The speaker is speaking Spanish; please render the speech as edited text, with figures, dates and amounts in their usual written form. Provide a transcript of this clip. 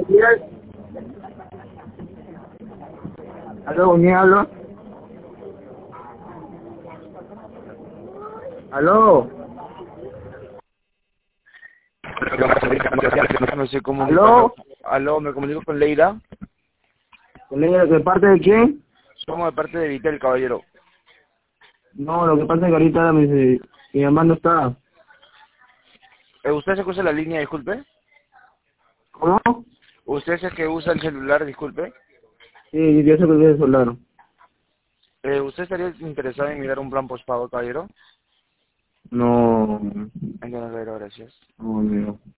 días. ¿Aló, con quién hablo? ¿Aló? No se comunica. ¿Aló? Aló, me comunico con Leila. ¿De parte de quién? Somos de parte de Vitel, caballero. No, lo que pasa es que ahorita mi mamá no está. ¿Usted se usa la línea, disculpe? ¿Cómo? ¿Usted es el que usa el celular, disculpe? Sí, yo sé que es soldado. ¿Usted estaría interesado en mirar un plan postpago, caballero? No, Entonces, gracias. no, no.